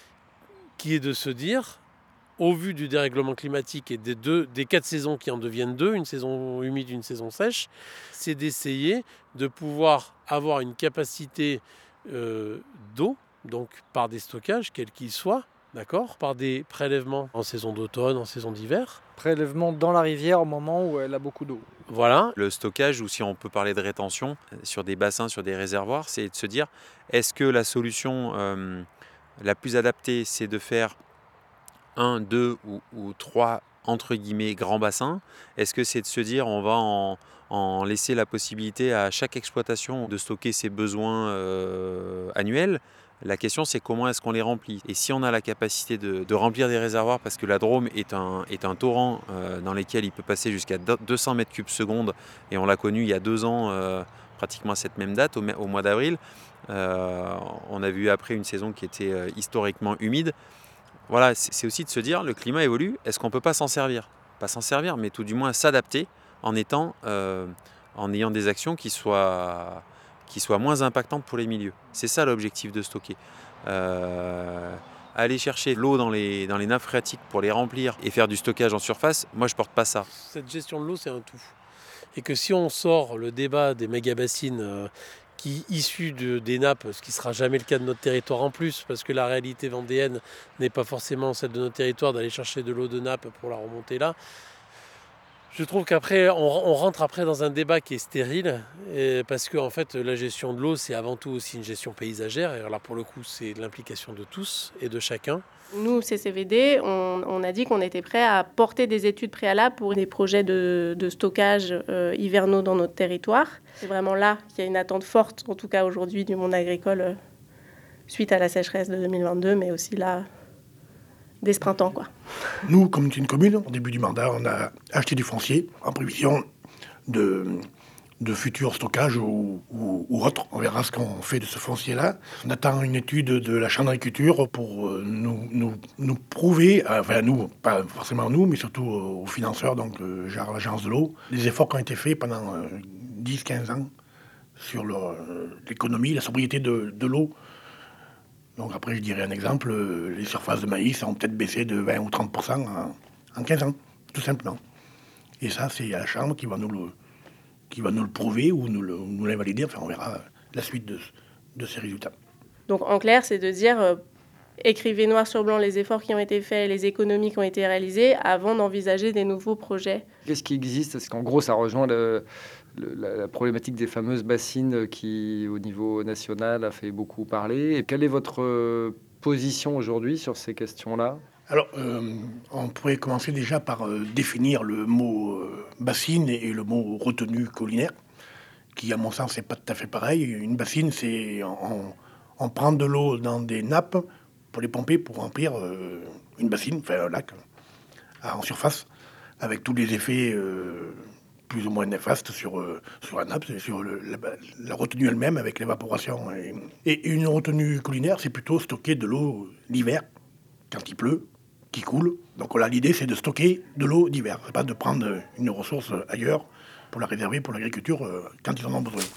Speaker 2: qui est de se dire, au vu du dérèglement climatique et des, deux, des quatre saisons qui en deviennent deux, une saison humide, une saison sèche, c'est d'essayer de pouvoir avoir une capacité euh, d'eau, donc par des stockages, quels qu'ils soient, d'accord, par des prélèvements en saison d'automne, en saison d'hiver.
Speaker 4: Prélèvement dans la rivière au moment où elle a beaucoup d'eau.
Speaker 2: Voilà.
Speaker 9: Le stockage, ou si on peut parler de rétention, sur des bassins, sur des réservoirs, c'est de se dire, est-ce que la solution euh, la plus adaptée, c'est de faire un, deux ou, ou trois entre guillemets grand bassin? Est-ce que c'est de se dire on va en, en laisser la possibilité à chaque exploitation de stocker ses besoins euh, annuels? La question, c'est comment est-ce qu'on les remplit. Et si on a la capacité de, de remplir des réservoirs, parce que la Drôme est un, est un torrent euh, dans lequel il peut passer jusqu'à deux cents mètres cubes seconde, et on l'a connu il y a deux ans, euh, pratiquement à cette même date, au, au mois d'avril. Euh, on a vu après une saison qui était euh, historiquement humide. Voilà, c'est aussi de se dire, le climat évolue, est-ce qu'on ne peut pas s'en servir? Pas s'en servir, mais tout du moins s'adapter en, étant, euh, en ayant des actions qui soient... qui soient moins impactantes pour les milieux. C'est ça l'objectif de stocker. Euh, aller chercher l'eau dans les, dans les nappes phréatiques pour les remplir et faire du stockage en surface, moi je porte pas ça.
Speaker 2: Cette gestion de l'eau, c'est un tout. Et que si on sort le débat des méga-bassines euh, qui issus de, des nappes, ce qui ne sera jamais le cas de notre territoire en plus, parce que la réalité vendéenne n'est pas forcément celle de notre territoire d'aller chercher de l'eau de nappe pour la remonter là. Je trouve qu'après, on, on rentre après dans un débat qui est stérile, et parce que en fait, la gestion de l'eau, c'est avant tout aussi une gestion paysagère. Et là, pour le coup, c'est l'implication de tous et de chacun.
Speaker 10: Nous, C C V D, on, on a dit qu'on était prêt à porter des études préalables pour des projets de, de stockage euh, hivernaux dans notre territoire. C'est vraiment là qu'il y a une attente forte, en tout cas aujourd'hui, du monde agricole euh, suite à la sécheresse de deux mille vingt-deux, mais aussi là... dès ce printemps, quoi.
Speaker 11: Nous, comme une commune, au début du mandat, on a acheté du foncier en prévision de, de futurs stockages ou, ou, ou autres. On verra ce qu'on fait de ce foncier-là. On attend une étude de la Chambre d'agriculture pour nous, nous, nous prouver, enfin nous, pas forcément nous, mais surtout aux financeurs, donc genre l'agence de l'eau, les efforts qui ont été faits pendant dix à quinze ans sur l'économie, la sobriété de, de l'eau. Donc après, je dirais un exemple, les surfaces de maïs ont peut-être baissé de vingt ou trente pour cent en, en quinze ans, tout simplement. Et ça, c'est la Chambre qui va nous le, qui va nous le prouver ou nous, le, nous l'invalider. Enfin, on verra la suite de, de ces résultats.
Speaker 10: Donc en clair, c'est de dire, euh, écrivez noir sur blanc les efforts qui ont été faits, les économies qui ont été réalisées avant d'envisager des nouveaux projets.
Speaker 4: Qu'est-ce qui existe? Parce qu'en gros, ça rejoint le... la problématique des fameuses bassines qui, au niveau national, a fait beaucoup parler. Et quelle est votre position aujourd'hui sur ces questions-là?
Speaker 11: Alors, euh, on pourrait commencer déjà par euh, définir le mot euh, bassine et, et le mot retenue collinaire, qui, à mon sens, n'est pas tout à fait pareil. Une bassine, c'est on, on prend de l'eau dans des nappes pour les pomper, pour remplir euh, une bassine, enfin un lac, en surface, avec tous les effets... Euh, plus ou moins néfaste sur, euh, sur la nappe, sur le, la, la retenue elle-même avec l'évaporation. Et, et une retenue collinaire, c'est plutôt stocker de l'eau l'hiver, quand il pleut, qui coule. Donc là, l'idée, c'est de stocker de l'eau d'hiver. C'est pas de prendre une ressource ailleurs pour la réserver pour l'agriculture euh, quand ils en ont besoin.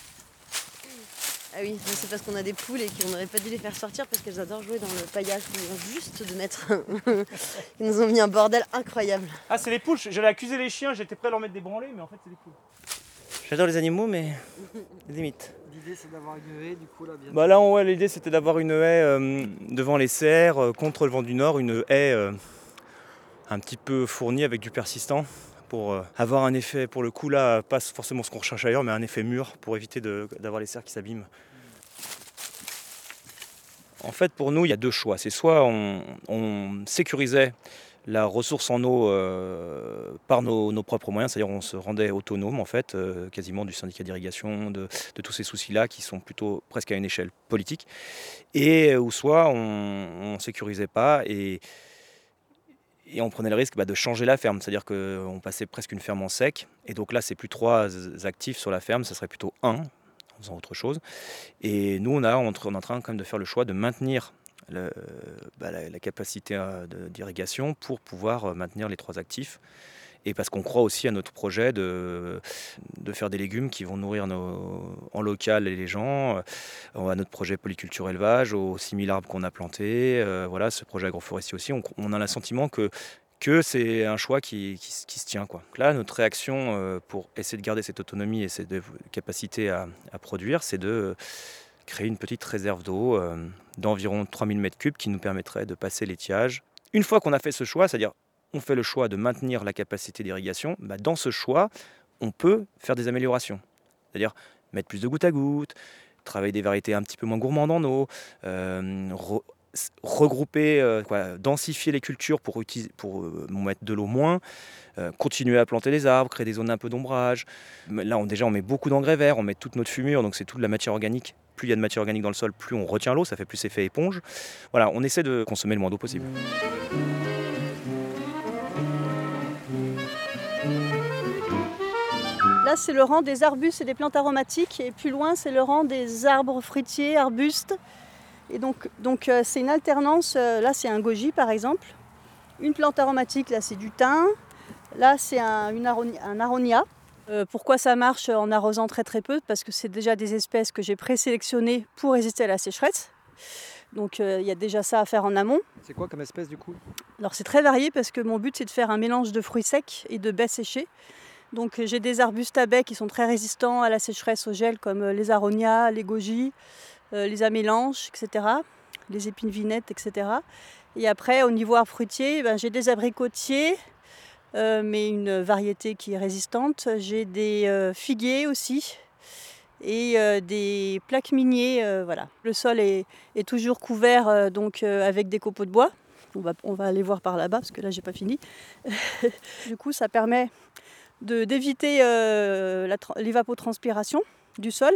Speaker 6: Ah oui, c'est parce qu'on a des poules et qu'on n'aurait pas dû les faire sortir parce qu'elles adorent jouer dans le paillage. Ils vient juste de mettre... Ils nous ont mis un bordel incroyable.
Speaker 13: Ah, c'est les poules. J'allais accuser les chiens, j'étais prêt à leur mettre des branlées, mais en fait, c'est des poules.
Speaker 7: J'adore les animaux, mais limite.
Speaker 4: L'idée, c'est d'avoir une haie, du coup, là, bien.
Speaker 7: Bah là, ouais, l'idée, c'était d'avoir une haie euh, devant les serres, euh, contre le vent du nord, une haie euh, un petit peu fournie avec du persistant, pour euh, avoir un effet, pour le coup là, pas forcément ce qu'on recherche ailleurs, mais un effet mûr pour éviter de, d'avoir les serres qui s'abîment. En fait, pour nous, il y a deux choix. C'est soit on, on sécurisait la ressource en eau euh, par nos, nos propres moyens, c'est-à-dire on se rendait autonome en fait, euh, quasiment du syndicat d'irrigation, de, de tous ces soucis-là qui sont plutôt presque à une échelle politique, et ou soit on ne sécurisait pas et Et on prenait le risque bah, de changer la ferme, c'est-à-dire qu'on passait presque une ferme en sec. Et donc là, c'est plus trois actifs sur la ferme, ça serait plutôt un, en faisant autre chose. Et nous, on, a, on est en train quand même de faire le choix de maintenir le, bah, la, la capacité de, d'irrigation pour pouvoir maintenir les trois actifs. Et parce qu'on croit aussi à notre projet de, de faire des légumes qui vont nourrir nos, en local les gens, à notre projet polyculture élevage, aux six mille arbres qu'on a plantés, euh, voilà, ce projet agroforestier aussi. On, on a le sentiment que, que c'est un choix qui, qui, qui se tient, quoi. Là, notre réaction euh, pour essayer de garder cette autonomie et cette capacité à, à produire, c'est de créer une petite réserve d'eau euh, d'environ trois mille mètres cubes qui nous permettrait de passer l'étiage. Une fois qu'on a fait ce choix, c'est-à-dire on fait le choix de maintenir la capacité d'irrigation, bah dans ce choix, on peut faire des améliorations. C'est-à-dire mettre plus de goutte à goutte, travailler des variétés un petit peu moins gourmandes en eau, euh, re- regrouper, euh, quoi, densifier les cultures pour, utiliser, pour euh, mettre de l'eau moins, euh, continuer à planter des arbres, créer des zones un peu d'ombrage. Là, on, déjà, on met beaucoup d'engrais verts, on met toute notre fumure, donc c'est toute la matière organique. Plus il y a de matière organique dans le sol, plus on retient l'eau, ça fait plus effet éponge. Voilà, on essaie de consommer le moins d'eau possible.
Speaker 12: Là, c'est le rang des arbustes et des plantes aromatiques, et plus loin, c'est le rang des arbres fruitiers, arbustes. Et donc, donc euh, c'est une alternance. Euh, là, c'est un goji, par exemple. Une plante aromatique, là, c'est du thym. Là, c'est un, une aronia, un aronia. Euh, pourquoi ça marche en arrosant très très peu? Parce que c'est déjà des espèces que j'ai présélectionnées pour résister à la sécheresse. Donc, il euh, y a déjà ça à faire en amont.
Speaker 4: C'est quoi comme espèce, du coup? Alors,
Speaker 12: c'est très varié parce que mon but, c'est de faire un mélange de fruits secs et de baies séchées. Donc j'ai des arbustes à baies qui sont très résistants à la sécheresse, au gel, comme les aronias, les gojis, euh, les amélanches, et cetera. Les épines vinettes, et cetera. Et après, au niveau arbre fruitier, ben, j'ai des abricotiers, euh, mais une variété qui est résistante. J'ai des euh, figuiers aussi et euh, des plaques miniers. Euh, voilà. Le sol est, est toujours couvert euh, donc, euh, avec des copeaux de bois. On va, on va aller voir par là-bas parce que là, j'ai pas fini. Du coup, ça permet De, d'éviter euh, la, l'évapotranspiration du sol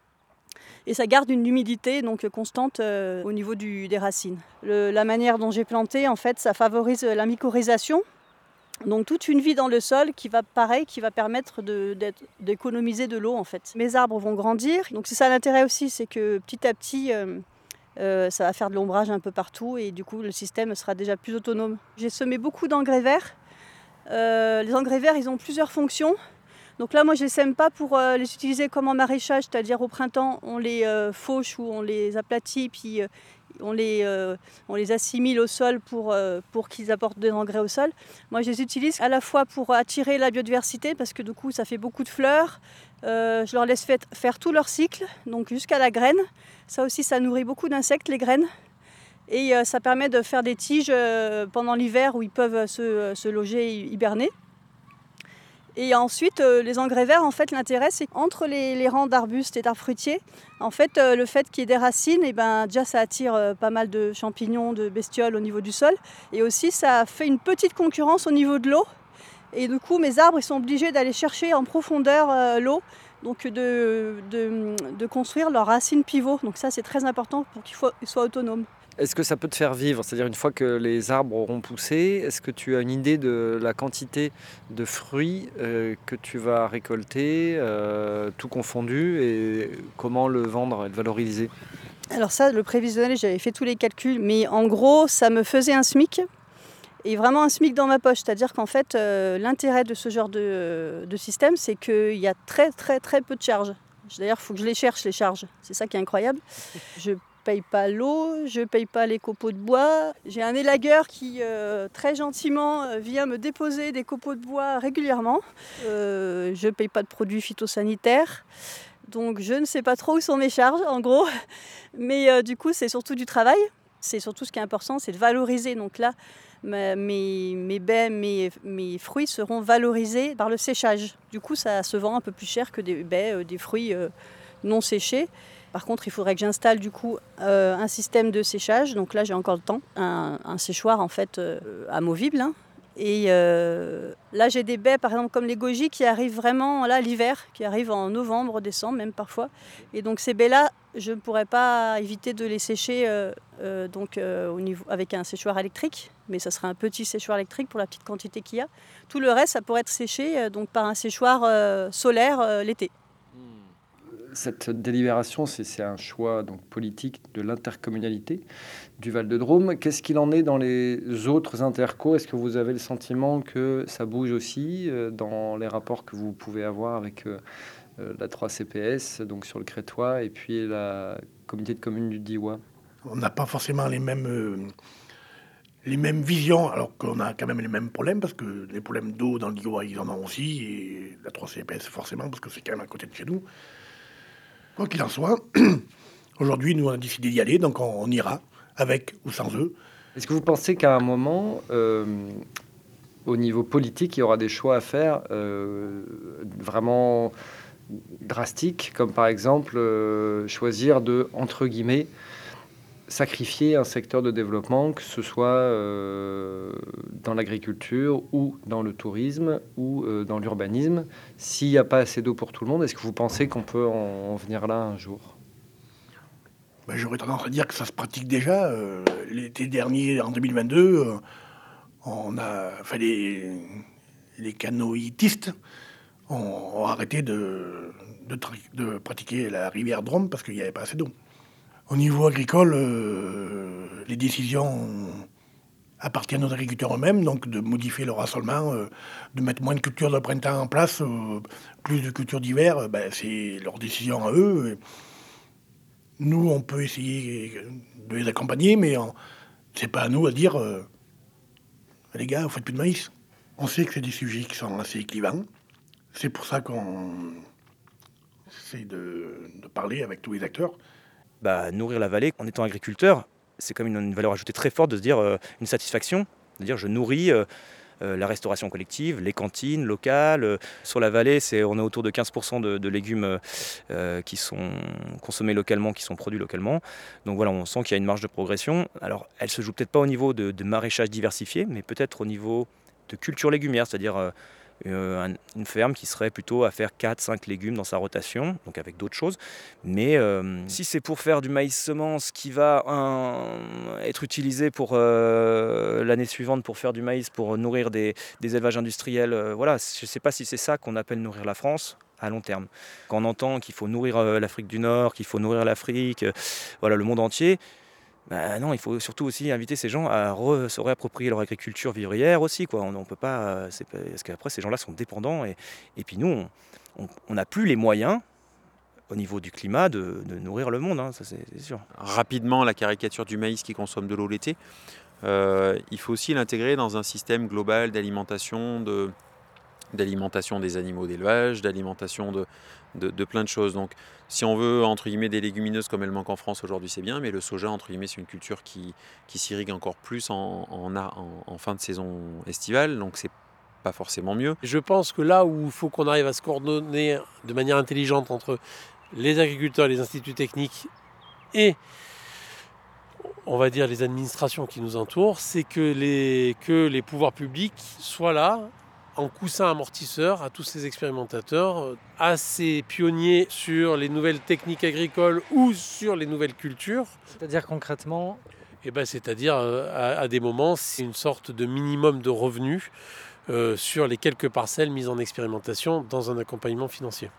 Speaker 12: et ça garde une humidité donc constante euh, au niveau du, des racines. Le, la manière dont j'ai planté, en fait, ça favorise la mycorhisation, donc toute une vie dans le sol qui va pareil, qui va permettre de, d'économiser de l'eau en fait. Mes arbres vont grandir, donc c'est ça l'intérêt aussi, c'est que petit à petit euh, euh, ça va faire de l'ombrage un peu partout et du coup le système sera déjà plus autonome. J'ai semé beaucoup d'engrais verts. Euh, les engrais verts, ils ont plusieurs fonctions. Donc là, moi, je ne les sème pas pour euh, les utiliser comme en maraîchage, c'est-à-dire au printemps, on les euh, fauche ou on les aplatit, puis euh, on, les, euh, on les assimile au sol pour, euh, pour qu'ils apportent des engrais au sol. Moi, je les utilise à la fois pour attirer la biodiversité, parce que du coup, ça fait beaucoup de fleurs. Euh, je leur laisse fait, faire tout leur cycle, donc jusqu'à la graine. Ça aussi, ça nourrit beaucoup d'insectes, les graines. Et euh, ça permet de faire des tiges euh, pendant l'hiver où ils peuvent se, euh, se loger, hiberner. Et ensuite, euh, les engrais verts, en fait, l'intérêt, c'est qu'entre les, les rangs d'arbustes et d'arbres fruitiers, en fait, euh, le fait qu'il y ait des racines, et ben, déjà, ça attire euh, pas mal de champignons, de bestioles au niveau du sol. Et aussi, ça fait une petite concurrence au niveau de l'eau. Et du coup, mes arbres, ils sont obligés d'aller chercher en profondeur euh, l'eau, donc de, de, de construire leurs racines pivots. Donc ça, c'est très important pour qu'ils soient autonomes.
Speaker 4: Est-ce que ça peut te faire vivre? C'est-à-dire une fois que les arbres auront poussé, est-ce que tu as une idée de la quantité de fruits euh, que tu vas récolter, euh, tout confondu, et comment le vendre et le valoriser?
Speaker 12: Alors ça, le prévisionnel, j'avais fait tous les calculs, mais en gros, ça me faisait un SMIC, et vraiment un SMIC dans ma poche. C'est-à-dire qu'en fait, euh, l'intérêt de ce genre de, de système, c'est qu'il y a très très très peu de charges. D'ailleurs, il faut que je les cherche, les charges. C'est ça qui est incroyable. Je Je ne paye pas l'eau, je ne paye pas les copeaux de bois. J'ai un élagueur qui, euh, très gentiment, euh, vient me déposer des copeaux de bois régulièrement. Euh, je ne paye pas de produits phytosanitaires. Donc je ne sais pas trop où sont mes charges, en gros. Mais euh, du coup, c'est surtout du travail. C'est surtout ce qui est important, c'est de valoriser. Donc là, ma, mes, mes baies, mes, mes fruits seront valorisés par le séchage. Du coup, ça se vend un peu plus cher que des baies, euh, des fruits euh, non séchés. Par contre, il faudrait que j'installe du coup euh, un système de séchage. Donc là, j'ai encore le temps. Un, un séchoir en fait euh, amovible. Hein. Et euh, là, j'ai des baies, par exemple, comme les gojis qui arrivent vraiment là l'hiver, qui arrivent en novembre, décembre même parfois. Et donc ces baies-là, je ne pourrais pas éviter de les sécher euh, euh, donc, euh, au niveau, avec un séchoir électrique. Mais ça serait un petit séchoir électrique pour la petite quantité qu'il y a. Tout le reste, ça pourrait être séché euh, donc, par un séchoir euh, solaire euh, l'été.
Speaker 4: Cette délibération, c'est, c'est un choix donc, politique de l'intercommunalité du Val-de-Drôme. Qu'est-ce qu'il en est dans les autres intercos? Est-ce que vous avez le sentiment que ça bouge aussi euh, dans les rapports que vous pouvez avoir avec euh, la trois C P S, donc sur le Crétois, et puis la communauté de communes du Diois?
Speaker 11: On n'a pas forcément les mêmes, euh, les mêmes visions, alors qu'on a quand même les mêmes problèmes, parce que les problèmes d'eau dans le Diois, ils en ont aussi, et la trois C P S forcément, parce que c'est quand même à côté de chez nous. Quoi qu'il en soit, aujourd'hui, nous, on a décidé d'y aller, donc on, on ira, avec ou sans eux.
Speaker 4: Est-ce que vous pensez qu'à un moment, euh, au niveau politique, il y aura des choix à faire euh, vraiment euh, drastique, comme par exemple euh, choisir de, entre guillemets,
Speaker 14: sacrifier un secteur de développement, que ce soit euh, dans l'agriculture ou dans le tourisme ou euh, dans l'urbanisme. S'il n'y a pas assez d'eau pour tout le monde, est-ce que vous pensez qu'on peut en, en venir là un jour ?
Speaker 11: Ben, j'aurais tendance à dire que ça se pratique déjà. Euh, l'été dernier, en deux mille vingt-deux, euh, on a, enfin, les, les canoïtistes ont, ont arrêté de, de, de pratiquer la rivière Drôme parce qu'il n'y avait pas assez d'eau. Au niveau agricole, euh, les décisions appartiennent aux agriculteurs eux-mêmes, donc de modifier leur assolement, euh, de mettre moins de cultures de printemps en place, euh, plus de cultures d'hiver, euh, ben, c'est leur décision à eux. Et nous, on peut essayer de les accompagner, mais on, c'est pas à nous à dire euh, les gars, vous faites plus de maïs. On sait que c'est des sujets qui sont assez clivants. C'est pour ça qu'on essaie de, de parler avec tous les acteurs.
Speaker 7: Bah, nourrir la vallée, en étant agriculteur, c'est comme une, une valeur ajoutée très forte de se dire euh, une satisfaction, de dire je nourris euh, euh, la restauration collective, les cantines locales. Euh, sur la vallée, c'est, on est autour de quinze pour cent de, de légumes euh, qui sont consommés localement, qui sont produits localement. Donc voilà, on sent qu'il y a une marge de progression. Alors, elle se joue peut-être pas au niveau de, de maraîchage diversifié, mais peut-être au niveau de culture légumière, c'est-à-dire euh, Euh, une ferme qui serait plutôt à faire quatre cinq légumes dans sa rotation, donc avec d'autres choses. Mais euh, si c'est pour faire du maïs semence qui va un, être utilisé pour euh, l'année suivante pour faire du maïs, pour nourrir des, des élevages industriels, euh, voilà, je ne sais pas si c'est ça qu'on appelle nourrir la France à long terme. Quand on entend qu'il faut nourrir euh, l'Afrique du Nord, qu'il faut nourrir l'Afrique, euh, voilà, le monde entier, bah non, il faut surtout aussi inviter ces gens à re, se réapproprier leur agriculture vivrière aussi, quoi. On, on peut pas, c'est, parce qu'après ces gens-là sont dépendants et, et puis nous, on n'a plus les moyens au niveau du climat de, de nourrir le monde, hein, ça c'est, c'est sûr.
Speaker 9: Rapidement, la caricature du maïs qui consomme de l'eau l'été, euh, il faut aussi l'intégrer dans un système global d'alimentation, de, d'alimentation des animaux d'élevage, d'alimentation de, de, de plein de choses. Donc si on veut entre guillemets des légumineuses comme elles manquent en France aujourd'hui, c'est bien, mais le soja entre guillemets c'est une culture qui, qui s'irrigue encore plus en, en, en, en fin de saison estivale, donc c'est pas forcément mieux.
Speaker 2: Je pense que là où il faut qu'on arrive à se coordonner de manière intelligente entre les agriculteurs, les instituts techniques et on va dire les administrations qui nous entourent, c'est que les, que les pouvoirs publics soient là en coussin amortisseur à tous ces expérimentateurs, à ces pionniers sur les nouvelles techniques agricoles ou sur les nouvelles cultures.
Speaker 4: C'est-à-dire concrètement
Speaker 2: eh ben, c'est-à-dire à, à des moments, c'est une sorte de minimum de revenus euh, sur les quelques parcelles mises en expérimentation dans un accompagnement financier.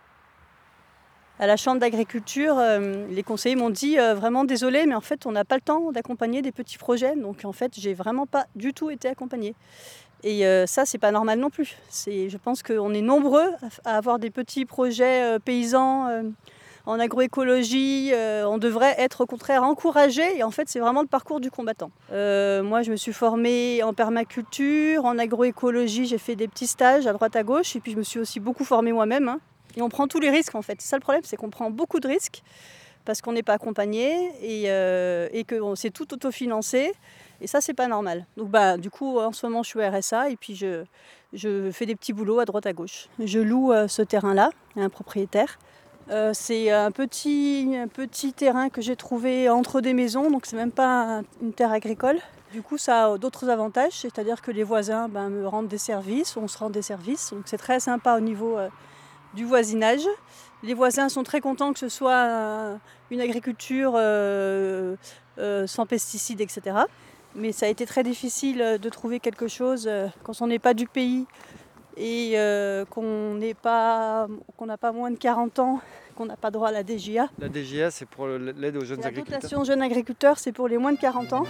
Speaker 12: À la Chambre d'agriculture, euh, les conseillers m'ont dit euh, vraiment désolé, mais en fait on n'a pas le temps d'accompagner des petits projets, donc en fait j'ai vraiment pas du tout été accompagnée. Et euh, ça, c'est pas normal non plus. C'est, je pense qu'on est nombreux à avoir des petits projets euh, paysans euh, en agroécologie. Euh, on devrait être au contraire encouragés. Et en fait, c'est vraiment le parcours du combattant. Euh, moi, je me suis formée en permaculture, en agroécologie. J'ai fait des petits stages à droite à gauche. Et puis, je me suis aussi beaucoup formée moi-même. Hein. Et on prend tous les risques, en fait. C'est ça le problème, c'est qu'on prend beaucoup de risques parce qu'on n'est pas accompagné et, euh, et que c'est tout autofinancé. Et ça, c'est pas normal. Donc, bah, du coup, en ce moment, je suis au R S A et puis je, je fais des petits boulots à droite à gauche. Je loue euh, ce terrain-là à un propriétaire. Euh, c'est un petit, un petit terrain que j'ai trouvé entre des maisons, donc c'est même pas un, une terre agricole. Du coup, ça a d'autres avantages, c'est-à-dire que les voisins ben, me rendent des services, on se rend des services. Donc, c'est très sympa au niveau euh, du voisinage. Les voisins sont très contents que ce soit euh, une agriculture euh, euh, sans pesticides, et cetera. Mais ça a été très difficile de trouver quelque chose quand on n'est pas du pays et euh, qu'on n'est pas, qu'on n'a pas moins de quarante ans, qu'on n'a pas droit à la D J A.
Speaker 14: La D J A, c'est pour l'aide aux jeunes
Speaker 12: la
Speaker 14: agriculteurs.
Speaker 12: La dotation jeunes agriculteurs, c'est pour les moins de quarante ans.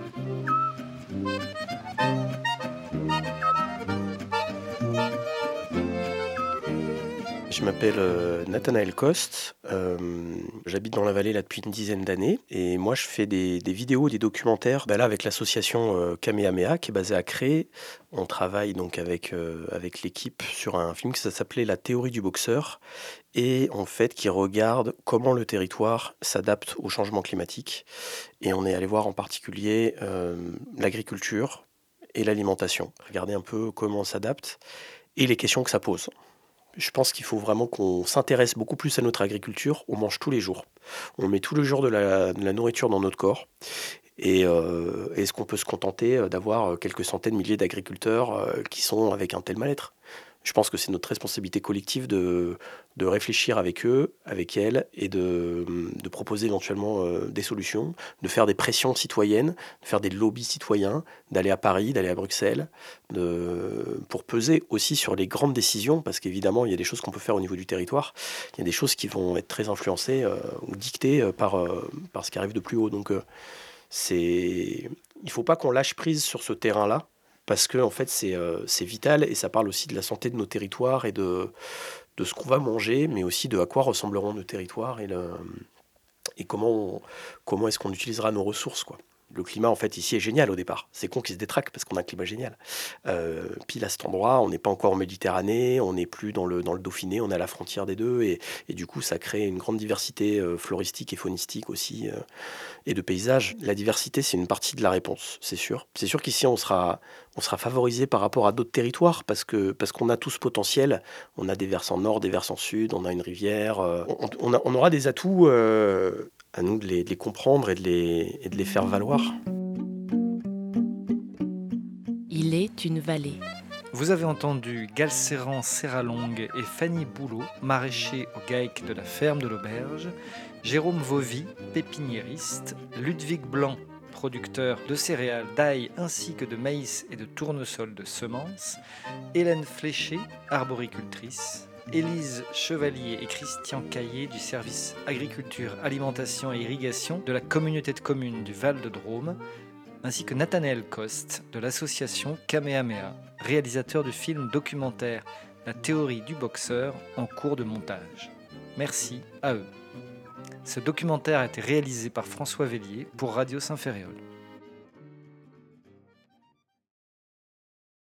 Speaker 15: Je m'appelle euh, Nathanaël Coste, euh, j'habite dans la vallée là, depuis une dizaine d'années et moi je fais des, des vidéos, des documentaires. Ben là, avec l'association euh, Kamehameha qui est basée à Cré, on travaille donc avec, euh, avec l'équipe sur un film qui s'appelait La théorie du boxeur et en fait qui regarde comment le territoire s'adapte au changement climatique et on est allé voir en particulier euh, l'agriculture et l'alimentation, regarder un peu comment on s'adapte et les questions que ça pose. Je pense qu'il faut vraiment qu'on s'intéresse beaucoup plus à notre agriculture. On mange tous les jours. On met tout le jour de la, de la nourriture dans notre corps. Et euh, est-ce qu'on peut se contenter d'avoir quelques centaines, milliers d'agriculteurs euh, qui sont avec un tel mal-être ? Je pense que c'est notre responsabilité collective de, de réfléchir avec eux, avec elles, et de, de proposer éventuellement euh, des solutions, de faire des pressions citoyennes, de faire des lobbies citoyens, d'aller à Paris, d'aller à Bruxelles, de, pour peser aussi sur les grandes décisions, parce qu'évidemment, il y a des choses qu'on peut faire au niveau du territoire, il y a des choses qui vont être très influencées euh, ou dictées par, euh, par ce qui arrive de plus haut. Donc, euh, c'est... il ne faut pas qu'on lâche prise sur ce terrain-là, parce que en fait, c'est, euh, c'est vital et ça parle aussi de la santé de nos territoires et de, de ce qu'on va manger, mais aussi de à quoi ressembleront nos territoires et, le, et comment, on, comment est-ce qu'on utilisera nos ressources, quoi. Le climat, en fait, ici est génial au départ. C'est con qu'il se détraque parce qu'on a un climat génial. Euh, pile à cet endroit, on n'est pas encore en Méditerranée, on n'est plus dans le, dans le Dauphiné, on est à la frontière des deux. Et, et du coup, ça crée une grande diversité euh, floristique et faunistique aussi, euh, et de paysages. La diversité, c'est une partie de la réponse, c'est sûr. C'est sûr qu'ici, on sera, on sera favorisé par rapport à d'autres territoires parce, que, parce qu'on a tout ce potentiel. On a des versants nord, des versants sud, on a une rivière. Euh, on, on, a, on aura des atouts... Euh, à nous de les, de les comprendre et de les, et de les faire valoir.
Speaker 1: Il est une vallée.
Speaker 4: Vous avez entendu Galceran Serralongue et Fanny Boulot, maraîchers au GAEC de la ferme de l'Auberge, Jérôme Vauvy, pépiniériste, Ludwig Blanc, producteur de céréales, d'ail ainsi que de maïs et de tournesol de semences, Hélène Fléché, arboricultrice, Élise Chevalier et Christian Caillé du service agriculture, alimentation et irrigation de la communauté de communes du Val-de-Drôme, ainsi que Nathanaël Coste de l'association Kamehameha, réalisateur du film documentaire La théorie du boxeur en cours de montage. Merci à eux. Ce documentaire a été réalisé par François Vellier pour Radio Saint-Ferréol.